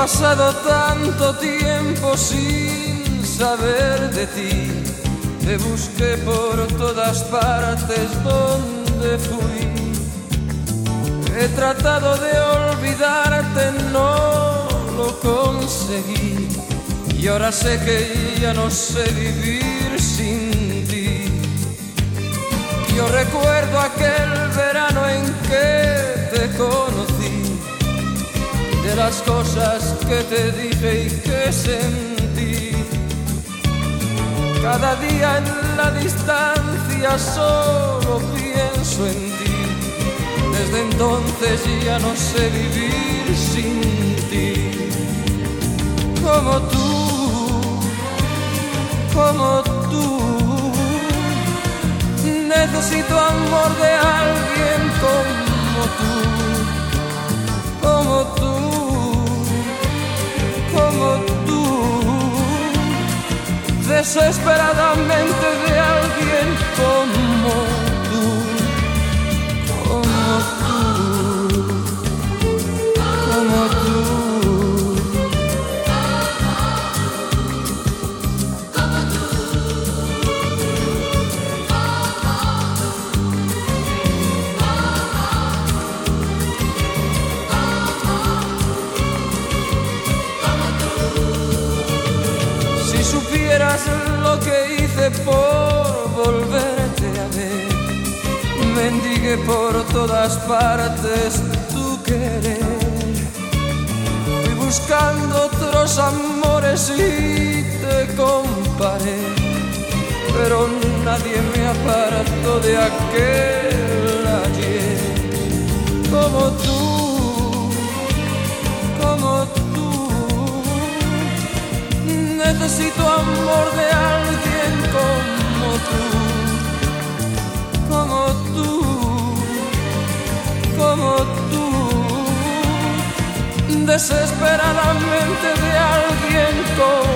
pasado tanto tiempo sin saber de ti. Te busqué por todas partes donde fui. He tratado de olvidarte, no lo conseguí. Y ahora sé que ya no sé vivir sin ti. Yo recuerdo aquel verano en que te conocí, de las cosas que te dije y que sentí. Cada día en la distancia solo pienso en ti. Desde entonces ya no sé vivir sin ti. Como tú, necesito amor de alguien como tú. Como tú, desesperadamente de alguien como tú, como tú, como tú. Si supieras lo que hice por volverte a ver, mendigué por todas partes tu querer. Fui buscando otros amores y te comparé, pero nadie me apartó de aquel ayer. Como tú, necesito amor de alguien como tú, desesperadamente de alguien como tú.